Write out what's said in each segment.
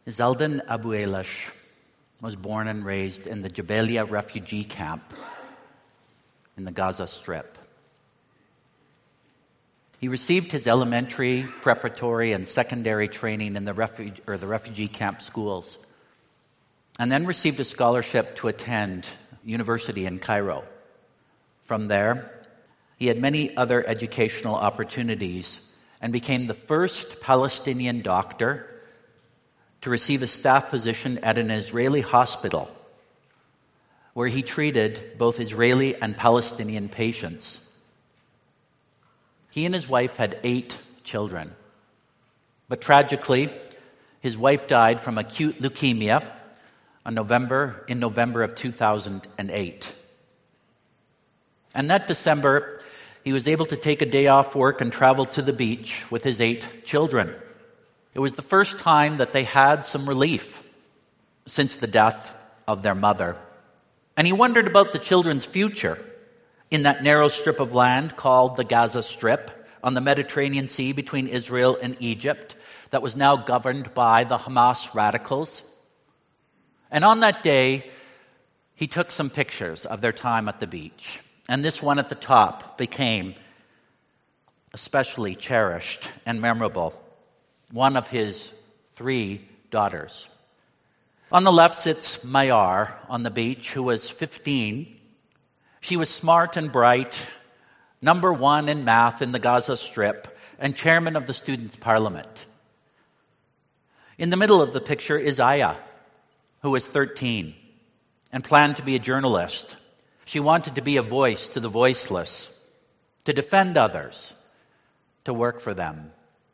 Zeldin Abu Elish was born and raised in the Jabalia refugee camp in the Gaza Strip. He received his elementary, preparatory, and secondary training in the refugee camp schools, and then received a scholarship to attend university in Cairo. From there, he had many other educational opportunities and became the first Palestinian doctor to receive a staff position at an Israeli hospital, where he treated both Israeli and Palestinian patients. He and his wife had 8 children. But tragically, his wife died from acute leukemia in November of 2008. And that December, he was able to take a day off work and travel to the beach with his 8 children. It was the first time that they had some relief since the death of their mother. And he wondered about the children's future in that narrow strip of land called the Gaza Strip on the Mediterranean Sea between Israel and Egypt that was now governed by the Hamas radicals. And on that day, he took some pictures of their time at the beach. And this one at the top became especially cherished and memorable. One of his 3 daughters. On the left sits Mayar on the beach, who was 15. She was smart and bright, number 1 in math in the Gaza Strip, and chairman of the Students' Parliament. In the middle of the picture is Aya, who was 13 and planned to be a journalist. She wanted to be a voice to the voiceless, to defend others, to work for them.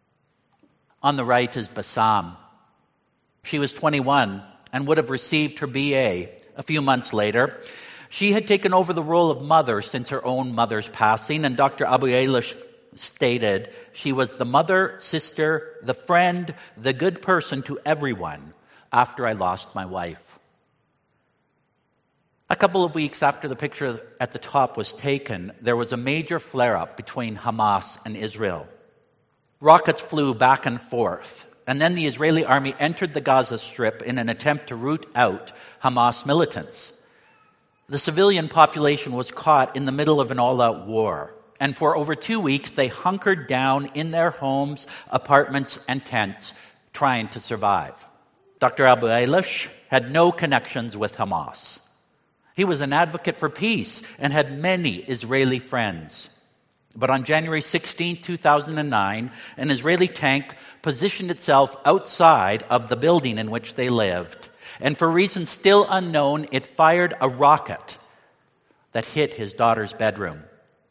On the right is Bassam. She was 21 and would have received her BA a few months later. She had taken over the role of mother since her own mother's passing, and Dr. Abu Elish stated she was the mother, sister, the friend, the good person to everyone after I lost my wife. A couple of weeks after the picture at the top was taken, there was a major flare-up between Hamas and Israel. Rockets flew back and forth, and then the Israeli army entered the Gaza Strip in an attempt to root out Hamas militants. The civilian population was caught in the middle of an all-out war, and for over 2 weeks they hunkered down in their homes, apartments, and tents, trying to survive. Dr. Abu Elish had no connections with Hamas. He was an advocate for peace and had many Israeli friends. But on January 16, 2009, an Israeli tank positioned itself outside of the building in which they lived. And for reasons still unknown, it fired a rocket that hit his daughter's bedroom.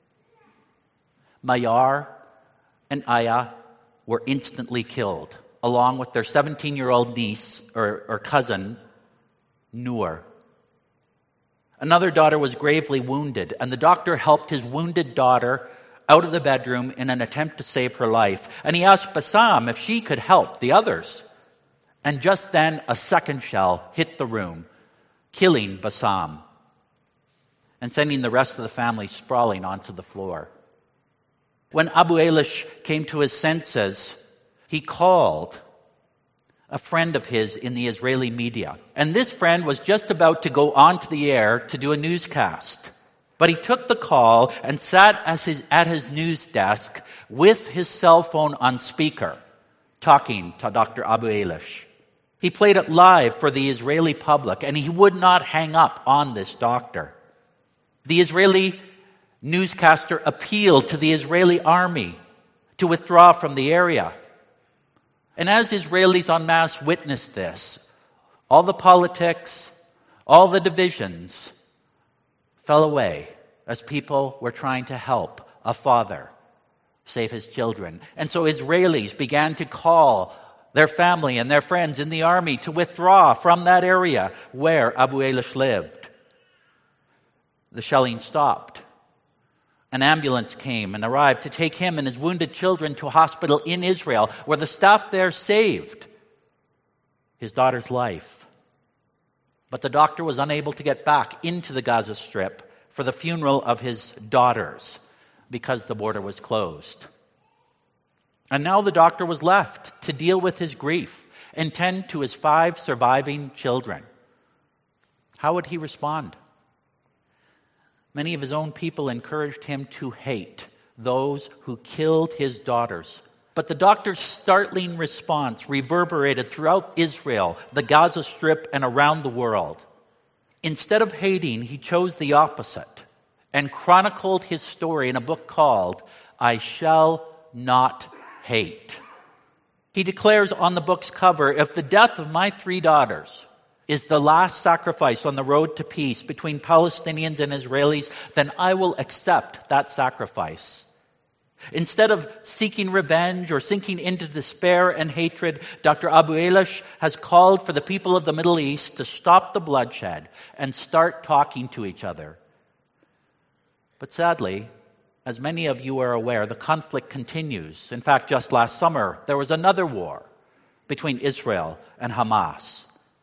Mayar and Aya were instantly killed, along with their 17-year-old niece or cousin, Noor. Another daughter was gravely wounded, and the doctor helped his wounded daughter out of the bedroom in an attempt to save her life. And he asked Bassam if she could help the others. And just then, a second shell hit the room, killing Bassam and sending the rest of the family sprawling onto the floor. When Abu Elish came to his senses, he called a friend of his in the Israeli media. And this friend was just about to go onto the air to do a newscast. But he took the call and sat at his news desk with his cell phone on speaker, talking to Dr. Abu Elish. He played it live for the Israeli public, and he would not hang up on this doctor. The Israeli newscaster appealed to the Israeli army to withdraw from the area. And as Israelis en masse witnessed this, all the politics, all the divisions fell away as people were trying to help a father save his children. And so Israelis began to call their family and their friends in the army to withdraw from that area where Abu Elish lived. The shelling stopped. An ambulance came and arrived to take him and his wounded children to a hospital in Israel, where the staff there saved his daughter's life. But the doctor was unable to get back into the Gaza Strip for the funeral of his daughters because the border was closed. And now the doctor was left to deal with his grief and tend to his 5 surviving children. How would he respond? Many of his own people encouraged him to hate those who killed his daughters. But the doctor's startling response reverberated throughout Israel, the Gaza Strip, and around the world. Instead of hating, he chose the opposite and chronicled his story in a book called I Shall Not Hate. He declares on the book's cover, if the death of my 3 daughters is the last sacrifice on the road to peace between Palestinians and Israelis, then I will accept that sacrifice. Instead of seeking revenge or sinking into despair and hatred, Dr. Abu Elish has called for the people of the Middle East to stop the bloodshed and start talking to each other. But sadly, as many of you are aware, the conflict continues. In fact, just last summer, there was another war between Israel and Hamas.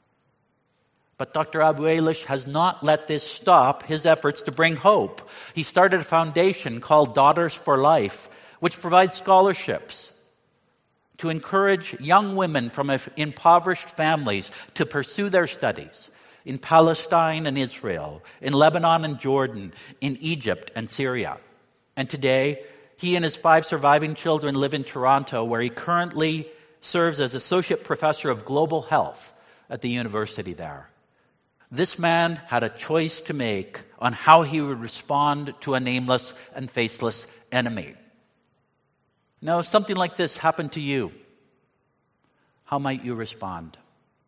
But Dr. Abu Elish has not let this stop his efforts to bring hope. He started a foundation called Daughters for Life, which provides scholarships to encourage young women from impoverished families to pursue their studies in Palestine and Israel, in Lebanon and Jordan, in Egypt and Syria. And today, he and his 5 surviving children live in Toronto, where he currently serves as Associate Professor of Global Health at the university there. This man had a choice to make on how he would respond to a nameless and faceless enemy. Now, if something like this happened to you, how might you respond?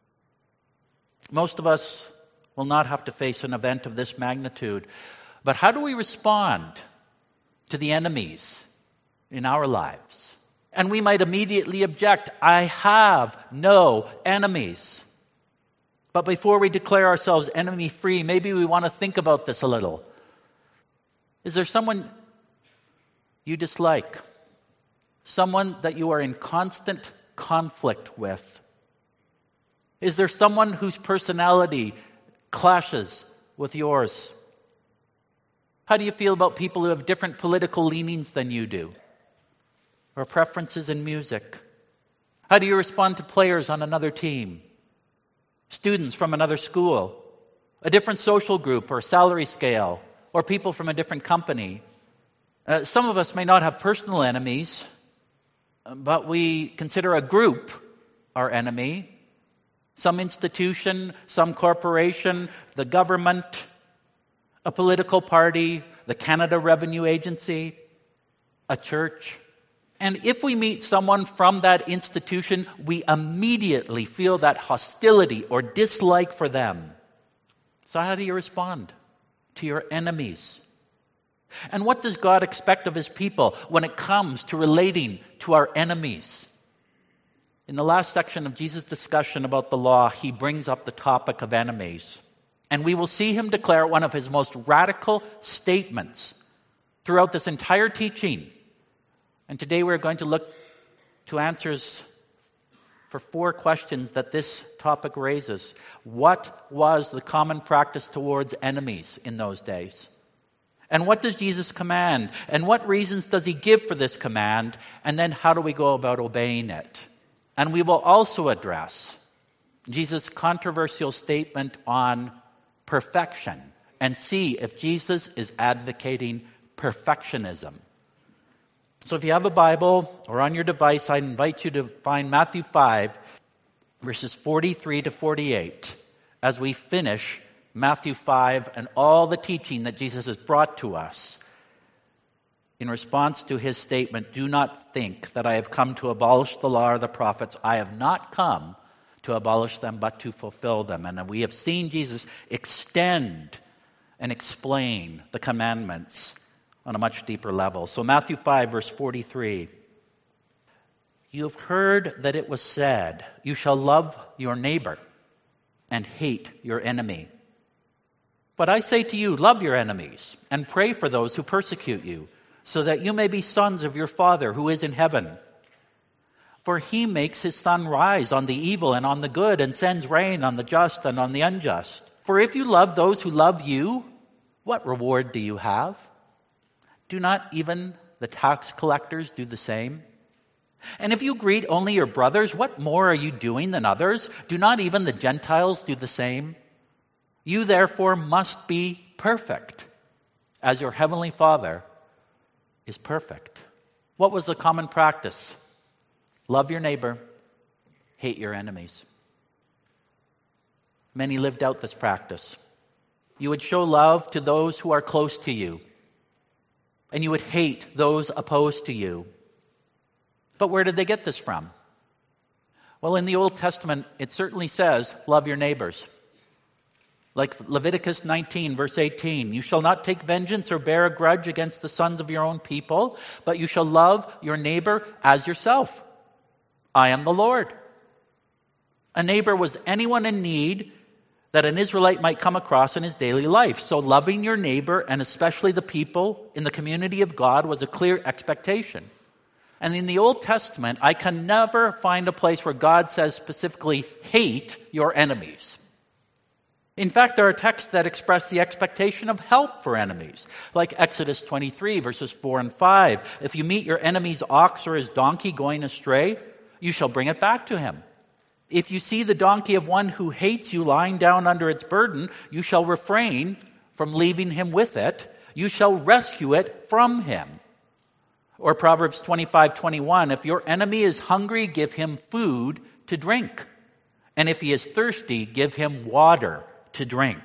Most of us will not have to face an event of this magnitude, but how do we respond to the enemies in our lives? And we might immediately object, I have no enemies. But before we declare ourselves enemy-free, maybe we want to think about this a little. Is there someone you dislike? Someone that you are in constant conflict with? Is there someone whose personality clashes with yours? How do you feel about people who have different political leanings than you do? Or preferences in music? How do you respond to players on another team? Students from another school, a different social group or salary scale, or people from a different company. Some of us may not have personal enemies, but we consider a group our enemy. Some institution, some corporation, the government, a political party, the Canada Revenue Agency, a church. And if we meet someone from that institution, we immediately feel that hostility or dislike for them. So how do you respond to your enemies? And what does God expect of his people when it comes to relating to our enemies? In the last section of Jesus' discussion about the law, he brings up the topic of enemies. And we will see him declare one of his most radical statements throughout this entire teaching. And today we're going to look to answers for 4 questions that this topic raises. What was the common practice towards enemies in those days? And what does Jesus command? And what reasons does he give for this command? And then how do we go about obeying it? And we will also address Jesus' controversial statement on perfection and see if Jesus is advocating perfectionism. So if you have a Bible or on your device, I invite you to find Matthew 5, verses 43 to 48, as we finish Matthew 5 and all the teaching that Jesus has brought to us in response to his statement, do not think that I have come to abolish the law or the prophets. I have not come to abolish them, but to fulfill them. And we have seen Jesus extend and explain the commandments on a much deeper level. So Matthew 5, verse 43. You have heard that it was said, you shall love your neighbor and hate your enemy. But I say to you, love your enemies and pray for those who persecute you, so that you may be sons of your Father who is in heaven. For he makes his sun rise on the evil and on the good, and sends rain on the just and on the unjust. For if you love those who love you, what reward do you have? Do not even the tax collectors do the same? And if you greet only your brothers, what more are you doing than others? Do not even the Gentiles do the same? You therefore must be perfect, as your heavenly Father is perfect. What was the common practice? Love your neighbor, hate your enemies. Many lived out this practice. You would show love to those who are close to you, and you would hate those opposed to you. But where did they get this from? Well, in the Old Testament, it certainly says, love your neighbors. Like Leviticus 19, verse 18, you shall not take vengeance or bear a grudge against the sons of your own people, but you shall love your neighbor as yourself. I am the Lord. A neighbor was anyone in need that an Israelite might come across in his daily life. So loving your neighbor, and especially the people in the community of God, was a clear expectation. And in the Old Testament, I can never find a place where God says specifically, hate your enemies. In fact, there are texts that express the expectation of help for enemies, like Exodus 23, verses 4 and 5. If you meet your enemy's ox or his donkey going astray, you shall bring it back to him. If you see the donkey of one who hates you lying down under its burden, you shall refrain from leaving him with it. You shall rescue it from him. Or Proverbs 25:21, if your enemy is hungry, give him food to drink. And if he is thirsty, give him water to drink.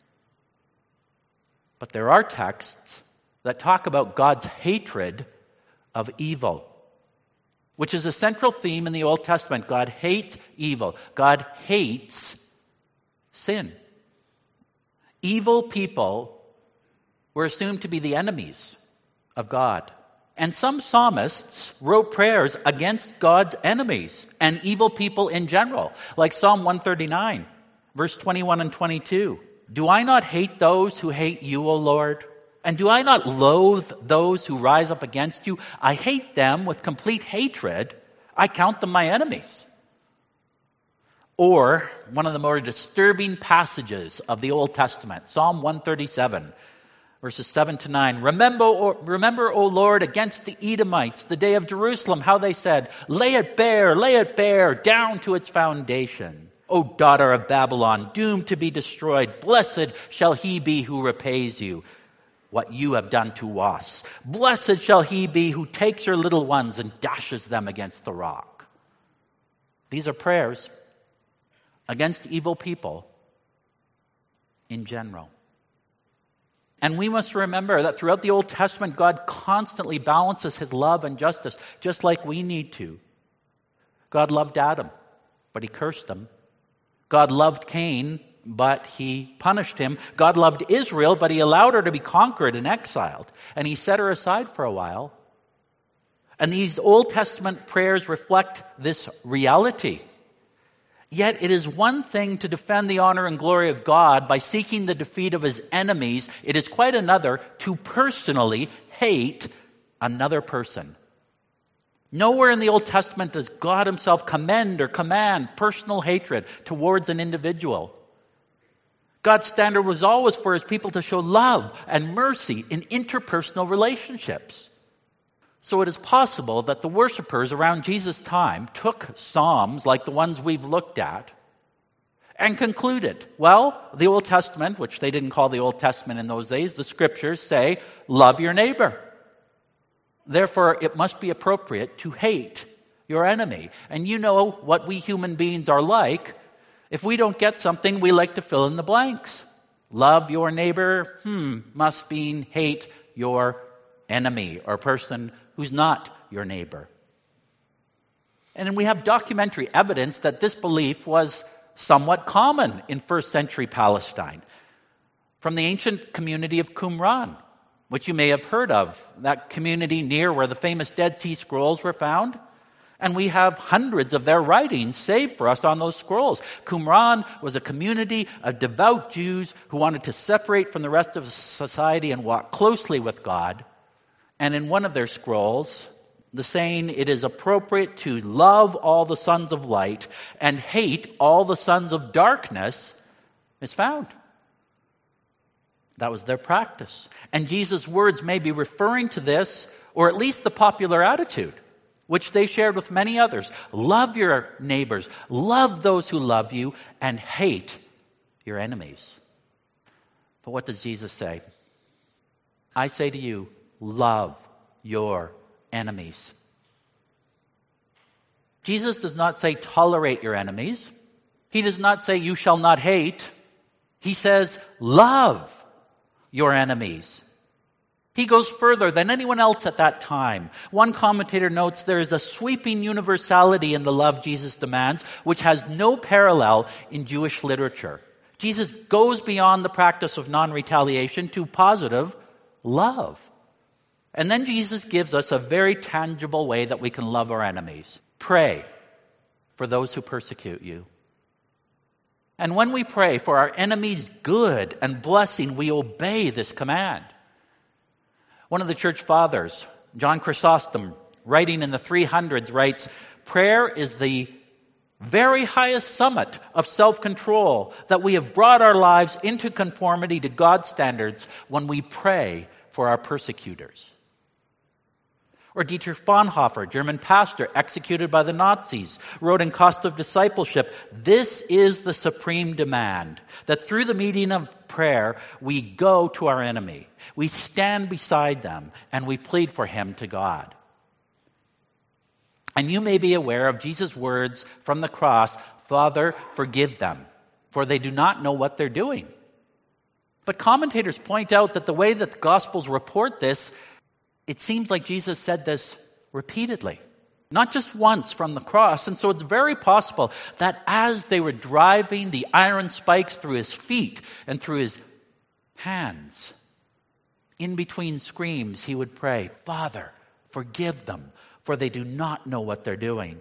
But there are texts that talk about God's hatred of evil, which is a central theme in the Old Testament. God hates evil. God hates sin. Evil people were assumed to be the enemies of God. And some psalmists wrote prayers against God's enemies and evil people in general, like Psalm 139, verse 21 and 22. Do I not hate those who hate you, O Lord? And do I not loathe those who rise up against you? I hate them with complete hatred. I count them my enemies. Or one of the more disturbing passages of the Old Testament, Psalm 137, verses 7 to 9. Remember, O Lord, against the Edomites, the day of Jerusalem, how they said, lay it bare, down to its foundation. O daughter of Babylon, doomed to be destroyed, blessed shall he be who repays you what you have done to us. Blessed shall he be who takes your little ones and dashes them against the rock. These are prayers against evil people in general. And we must remember that throughout the Old Testament, God constantly balances his love and justice, just like we need to. God loved Adam, but he cursed him. God loved Cain, but he punished him. God loved Israel, but he allowed her to be conquered and exiled. And he set her aside for a while. And these Old Testament prayers reflect this reality. Yet it is one thing to defend the honor and glory of God by seeking the defeat of his enemies. It is quite another to personally hate another person. Nowhere in the Old Testament does God himself commend or command personal hatred towards an individual. God's standard was always for his people to show love and mercy in interpersonal relationships. So it is possible that the worshipers around Jesus' time took psalms like the ones we've looked at and concluded, well, the Old Testament, which they didn't call the Old Testament in those days, the scriptures say, love your neighbor. Therefore, it must be appropriate to hate your enemy. And you know what we human beings are like. If we don't get something, we like to fill in the blanks. Love your neighbor, must mean hate your enemy or person who's not your neighbor. And we have documentary evidence that this belief was somewhat common in first century Palestine. From the ancient community of Qumran, which you may have heard of, that community near where the famous Dead Sea Scrolls were found. And we have hundreds of their writings saved for us on those scrolls. Qumran was a community of devout Jews who wanted to separate from the rest of society and walk closely with God. And in one of their scrolls, the saying, it is appropriate to love all the sons of light and hate all the sons of darkness, is found. That was their practice. And Jesus' words may be referring to this, or at least the popular attitude. which they shared with many others. Love your neighbors, love those who love you, and hate your enemies. But what does Jesus say? I say to you, love your enemies. Jesus does not say tolerate your enemies. He does not say you shall not hate. He says love your enemies. He goes further than anyone else at that time. One commentator notes there is a sweeping universality in the love Jesus demands, which has no parallel in Jewish literature. Jesus goes beyond the practice of non-retaliation to positive love. And then Jesus gives us a very tangible way that we can love our enemies. Pray for those who persecute you. And when we pray for our enemies' good and blessing, we obey this command. One of the church fathers, John Chrysostom, writing in the 300s, writes, prayer is the very highest summit of self-control, that we have brought our lives into conformity to God's standards when we pray for our persecutors. Or Dietrich Bonhoeffer, German pastor executed by the Nazis, wrote in Cost of Discipleship, this is the supreme demand, that through the medium of prayer, we go to our enemy. We stand beside them and we plead for him to God. And you may be aware of Jesus' words from the cross, Father, forgive them, for they do not know what they're doing. But commentators point out that the way that the Gospels report this, it seems like Jesus said this repeatedly, not just once from the cross. And so it's very possible that as they were driving the iron spikes through his feet and through his hands, in between screams, he would pray, Father, forgive them, for they do not know what they're doing.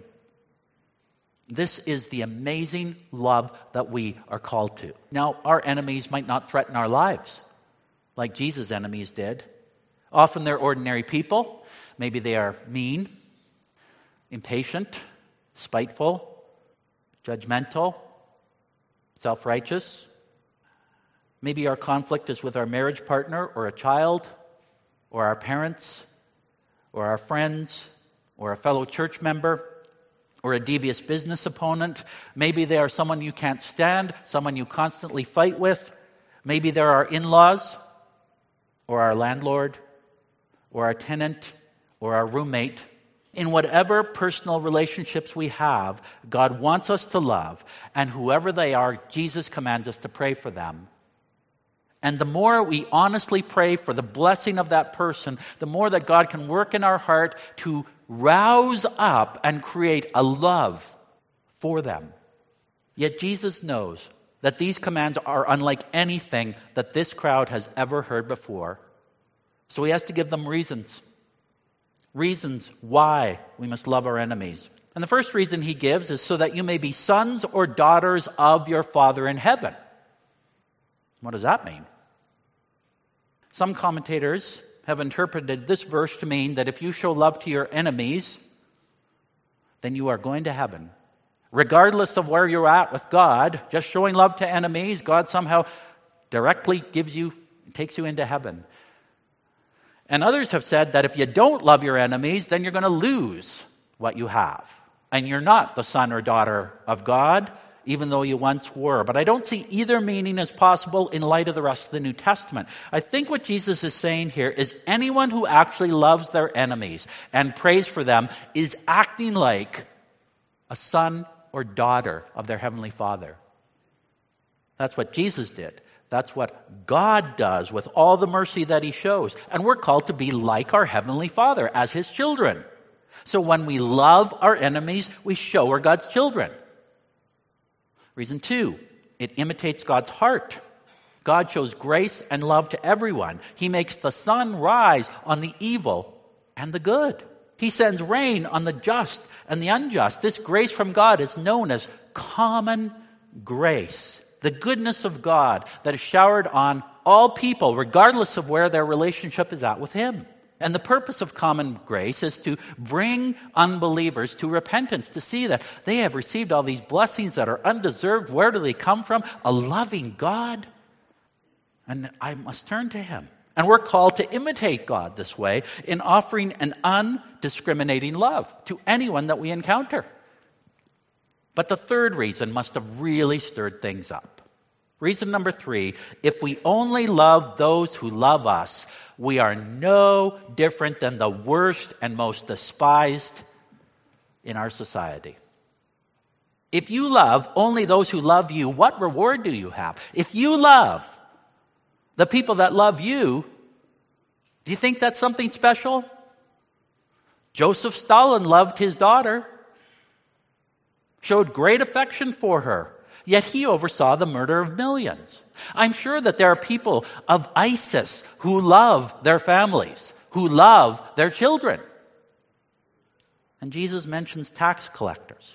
This is the amazing love that we are called to. Now, our enemies might not threaten our lives like Jesus' enemies did. Often they're ordinary people. Maybe they are mean, impatient, spiteful, judgmental, self-righteous. Maybe our conflict is with our marriage partner or a child or our parents or our friends or a fellow church member or a devious business opponent. Maybe they are someone you can't stand, someone you constantly fight with. Maybe they're our in-laws or our landlord or our tenant or our roommate. In whatever personal relationships we have, God wants us to love, and whoever they are, Jesus commands us to pray for them. And the more we honestly pray for the blessing of that person, the more that God can work in our heart to rouse up and create a love for them. Yet Jesus knows that these commands are unlike anything that this crowd has ever heard before. So he has to give them reasons. Reasons why we must love our enemies. And the first reason he gives is so that you may be sons or daughters of your Father in heaven. What does that mean? Some commentators have interpreted this verse to mean that if you show love to your enemies, then you are going to heaven. Regardless of where you're at with God, just showing love to enemies, God somehow directly takes you into heaven. And others have said that if you don't love your enemies, then you're going to lose what you have. And you're not the son or daughter of God, even though you once were. But I don't see either meaning as possible in light of the rest of the New Testament. I think what Jesus is saying here is anyone who actually loves their enemies and prays for them is acting like a son or daughter of their Heavenly Father. That's what Jesus did. That's what God does with all the mercy that he shows. And we're called to be like our Heavenly Father as his children. So when we love our enemies, we show we're God's children. Reason 2, it imitates God's heart. God shows grace and love to everyone. He makes the sun rise on the evil and the good. He sends rain on the just and the unjust. This grace from God is known as common grace. The goodness of God that is showered on all people, regardless of where their relationship is at with him. And the purpose of common grace is to bring unbelievers to repentance, to see that they have received all these blessings that are undeserved. Where do they come from? A loving God. And I must turn to him. And we're called to imitate God this way in offering an undiscriminating love to anyone that we encounter. But the third reason must have really stirred things up. Reason number 3, if we only love those who love us, we are no different than the worst and most despised in our society. If you love only those who love you, what reward do you have? If you love the people that love you, do you think that's something special? Joseph Stalin loved his daughter, showed great affection for her, yet he oversaw the murder of millions. I'm sure that there are people of ISIS who love their families, who love their children. And Jesus mentions tax collectors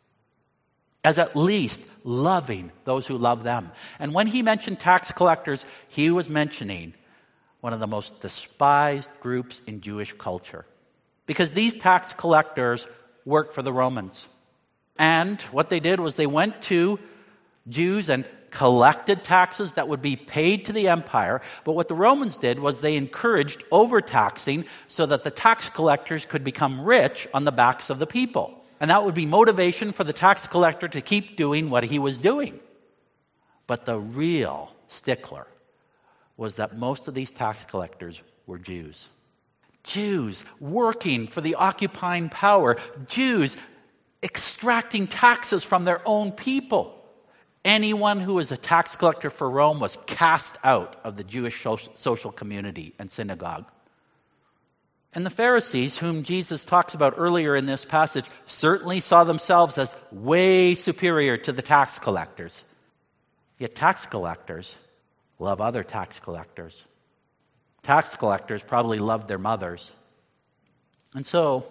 as at least loving those who love them. And when he mentioned tax collectors, he was mentioning one of the most despised groups in Jewish culture. Because these tax collectors worked for the Romans. And what they did was they went to Jews and collected taxes that would be paid to the empire. But what the Romans did was they encouraged overtaxing so that the tax collectors could become rich on the backs of the people. And that would be motivation for the tax collector to keep doing what he was doing. But the real stickler was that most of these tax collectors were Jews. Jews working for the occupying power. Jews extracting taxes from their own people. Anyone who was a tax collector for Rome was cast out of the Jewish social community and synagogue. And the Pharisees, whom Jesus talks about earlier in this passage, certainly saw themselves as way superior to the tax collectors. Yet tax collectors love other tax collectors. Tax collectors probably loved their mothers. And so,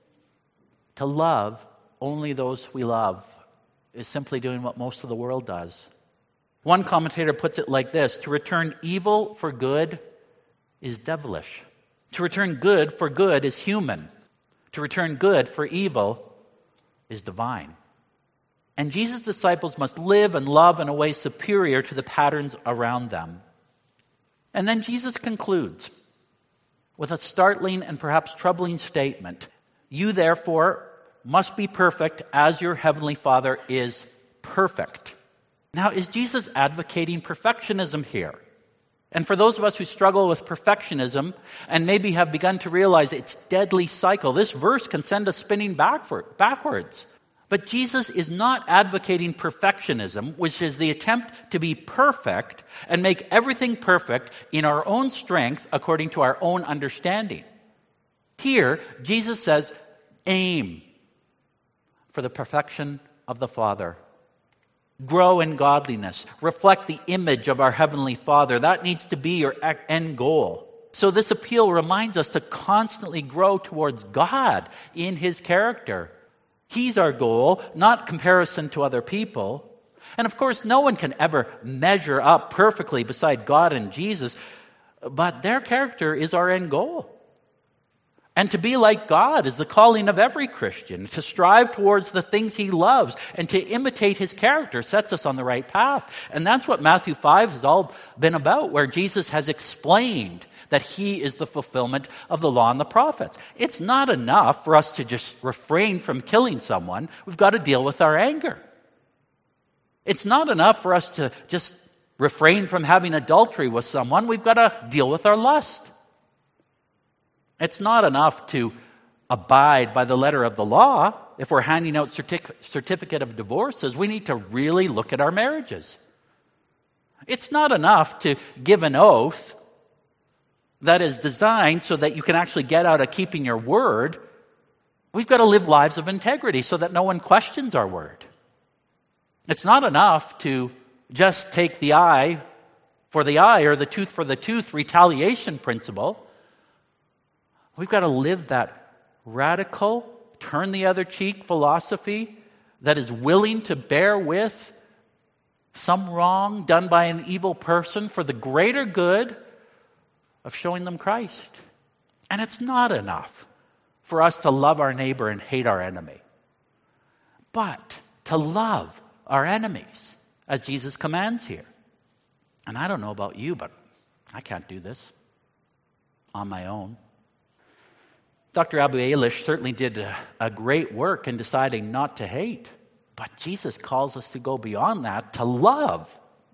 to love only those we love is simply doing what most of the world does. One commentator puts it like this: to return evil for good is devilish. To return good for good is human. To return good for evil is divine. And Jesus' disciples must live and love in a way superior to the patterns around them. And then Jesus concludes with a startling and perhaps troubling statement. You therefore must be perfect as your heavenly Father is perfect. Now, is Jesus advocating perfectionism here? And for those of us who struggle with perfectionism and maybe have begun to realize its deadly cycle, this verse can send us spinning backwards. But Jesus is not advocating perfectionism, which is the attempt to be perfect and make everything perfect in our own strength according to our own understanding. Here, Jesus says, aim for the perfection of the Father. Grow in godliness. Reflect the image of our Heavenly Father. That needs to be your end goal. So this appeal reminds us to constantly grow towards God in His character. He's our goal, not comparison to other people. And of course, no one can ever measure up perfectly beside God and Jesus, but their character is our end goal. And to be like God is the calling of every Christian. To strive towards the things he loves and to imitate his character sets us on the right path. And that's what Matthew 5 has all been about, where Jesus has explained that he is the fulfillment of the law and the prophets. It's not enough for us to just refrain from killing someone. We've got to deal with our anger. It's not enough for us to just refrain from having adultery with someone. We've got to deal with our lust. It's not enough to abide by the letter of the law. If we're handing out certificate of divorces, we need to really look at our marriages. It's not enough to give an oath that is designed so that you can actually get out of keeping your word. We've got to live lives of integrity so that no one questions our word. It's not enough to just take the eye for the eye or the tooth for the tooth retaliation principle. We've got to live that radical, turn the other cheek philosophy that is willing to bear with some wrong done by an evil person for the greater good of showing them Christ. And it's not enough for us to love our neighbor and hate our enemy, but to love our enemies, as Jesus commands here. And I don't know about you, but I can't do this. on my own. Dr. Abu Ailish certainly did a great work in deciding not to hate, but Jesus calls us to go beyond that, to love.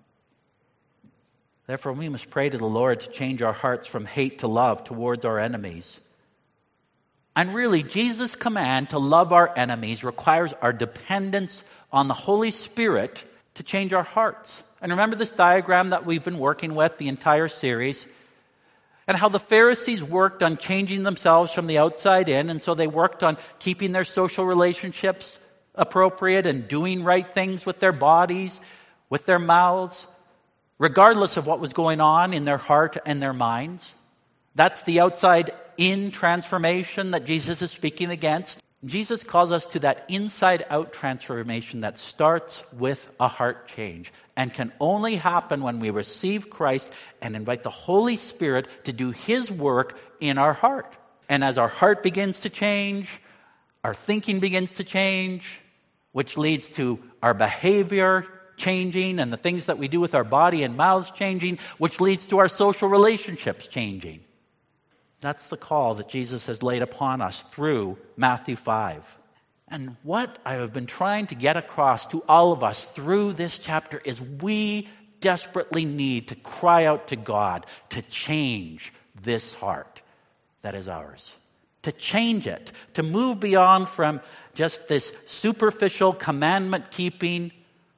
Therefore, we must pray to the Lord to change our hearts from hate to love towards our enemies. And really, Jesus' command to love our enemies requires our dependence on the Holy Spirit to change our hearts. And remember this diagram that we've been working with the entire series, and how the Pharisees worked on changing themselves from the outside in, and so they worked on keeping their social relationships appropriate and doing right things with their bodies, with their mouths, regardless of what was going on in their heart and their minds. That's the outside-in transformation that Jesus is speaking against. Jesus calls us to that inside-out transformation that starts with a heart change and can only happen when we receive Christ and invite the Holy Spirit to do His work in our heart. And as our heart begins to change, our thinking begins to change, which leads to our behavior changing and the things that we do with our body and mouths changing, which leads to our social relationships changing. That's the call that Jesus has laid upon us through Matthew 5. And what I have been trying to get across to all of us through this chapter is we desperately need to cry out to God to change this heart that is ours. To change it, to move beyond from just this superficial commandment keeping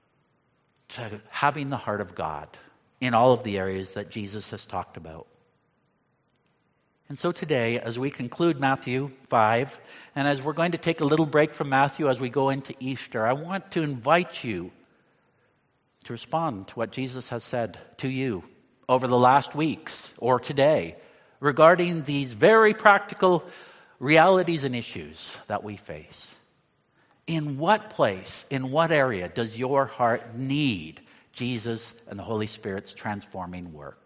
to having the heart of God in all of the areas that Jesus has talked about. And so today, as we conclude Matthew 5, and as we're going to take a little break from Matthew as we go into Easter, I want to invite you to respond to what Jesus has said to you over the last weeks or today regarding these very practical realities and issues that we face. In what place, in what area does your heart need Jesus and the Holy Spirit's transforming work?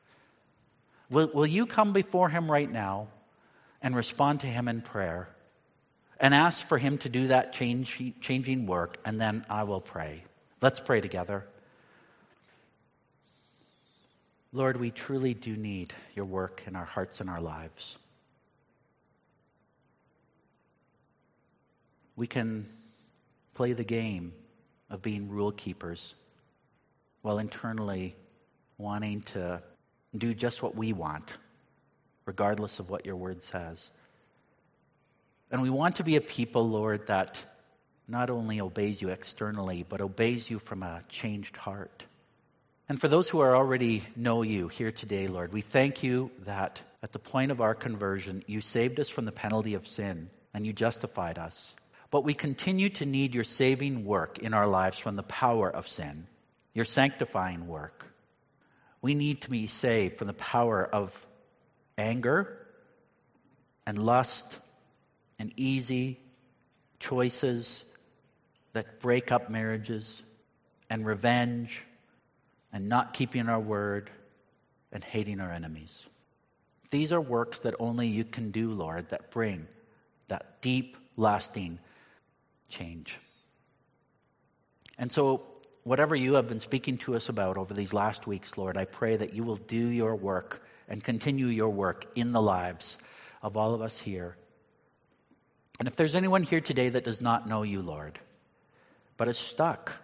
Will you come before Him right now and respond to Him in prayer and ask for Him to do that changing work, and then I will pray. Let's pray together. Lord, we truly do need your work in our hearts and our lives. We can play the game of being rule keepers while internally wanting to do just what we want, regardless of what your word says. And we want to be a people, Lord, that not only obeys you externally, but obeys you from a changed heart. And for those who are already know you here today, Lord, we thank you that at the point of our conversion, you saved us from the penalty of sin and you justified us. But we continue to need your saving work in our lives from the power of sin, your sanctifying work. We need to be saved from the power of anger and lust and easy choices that break up marriages and revenge and not keeping our word and hating our enemies. These are works that only you can do, Lord, that bring that deep, lasting change. And so, whatever you have been speaking to us about over these last weeks, Lord, I pray that you will do your work and continue your work in the lives of all of us here. And if there's anyone here today that does not know you, Lord, but is stuck,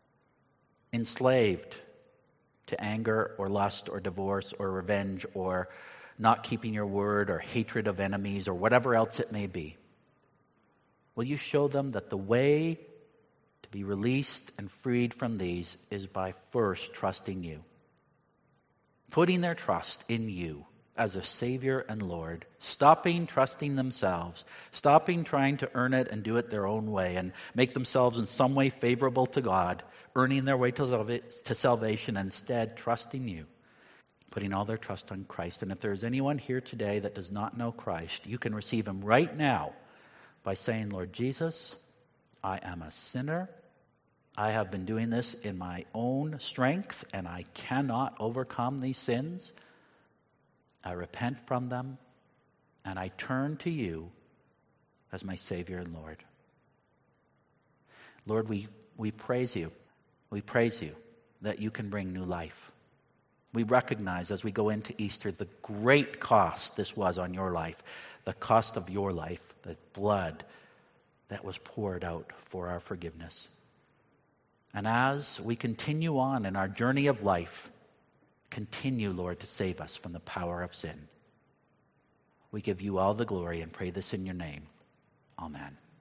enslaved to anger or lust or divorce or revenge or not keeping your word or hatred of enemies or whatever else it may be, will you show them that the way to be released and freed from these is by first trusting you. Putting their trust in you as a Savior and Lord. Stopping trusting themselves. Stopping trying to earn it and do it their own way and make themselves in some way favorable to God. Earning their way to salvation. Instead, trusting you. Putting all their trust on Christ. And if there's anyone here today that does not know Christ, you can receive Him right now by saying, Lord Jesus, I am a sinner. I have been doing this in my own strength, and I cannot overcome these sins. I repent from them, and I turn to you as my Savior and Lord. Lord, we praise you. We praise you that you can bring new life. We recognize as we go into Easter the great cost this was on your life, the cost of your life, the blood that was poured out for our forgiveness. And as we continue on in our journey of life, continue, Lord, to save us from the power of sin. We give you all the glory and pray this in your name. Amen.